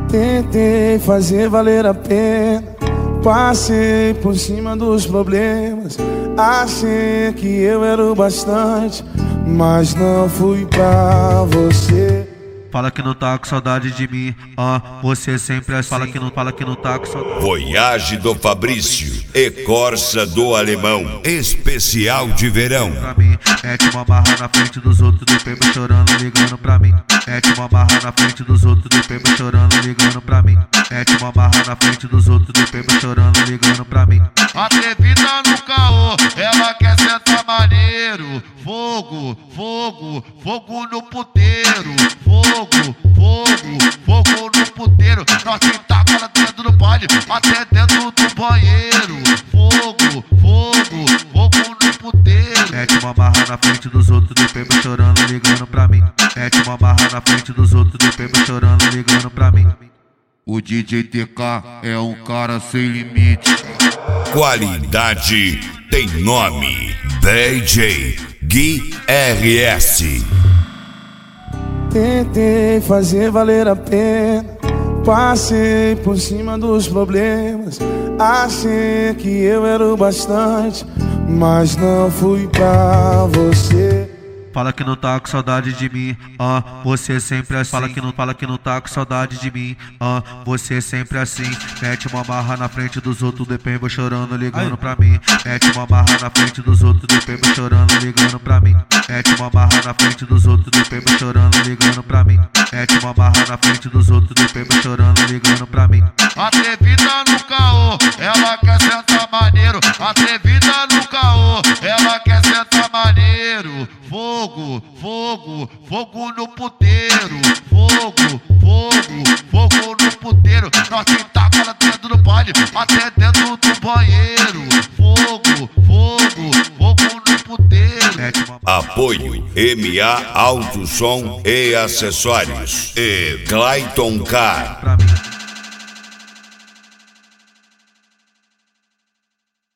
Tentei fazer valer a pena, passei por cima dos problemas. Achei que eu era o bastante, mas não fui pra você. Fala que não tá com saudade de mim, você sempre assim. Fala que não tá com saudade. Voyage do Fabrício e Corsa do Alemão, especial de verão. Pra mim, mete uma barra na frente dos outros, depois me chorando, ligando pra mim. Mete uma barra na frente dos outros, depois me chorando, ligando pra mim. Mete uma barra na frente dos outros, depois me chorando, ligando pra mim. Atrevida no caô, ela quer sentar maneiro. Fogo, fogo, fogo no puteiro. Fogo, fogo, fogo no puteiro. Nós que taca ela dentro do baile, até dentro do banheiro. Fogo, fogo, fogo no puteiro. Mete uma barra na frente dos outros, depois me chorando, ligando pra mim. Mete uma barra na frente dos outros, depois me chorando, ligando pra mim. O DJ TK é um cara sem limite. Qualidade tem nome. DJ Gui RS. Tentei fazer valer a pena, passei por cima dos problemas. Achei que eu era o bastante, mas não fui pra você. Fala que não tá com saudade de mim, você sempre assim. Fala que não tá com saudade de mim, você sempre assim. Mete uma barra na frente dos outros, depois vou chorando, ligando pra mim. Mete uma barra na frente dos outros, depois vou chorando, ligando pra mim. Mete uma barra na frente dos outros, depois vou chorando, ligando pra mim. Mete uma barra na frente dos outros, depois vou chorando, ligando pra mim. Atrevida no caô, ela quer sentar maneiro. Atrevida no caô, ela quer sentar maneiro. Fogo, fogo, fogo no puteiro. Fogo, fogo, fogo no puteiro. Nós que taca ela dentro do baile, até dentro do banheiro. Fogo, fogo, fogo no puteiro. Apoio MA Alto Som e Acessórios e Clayton Car.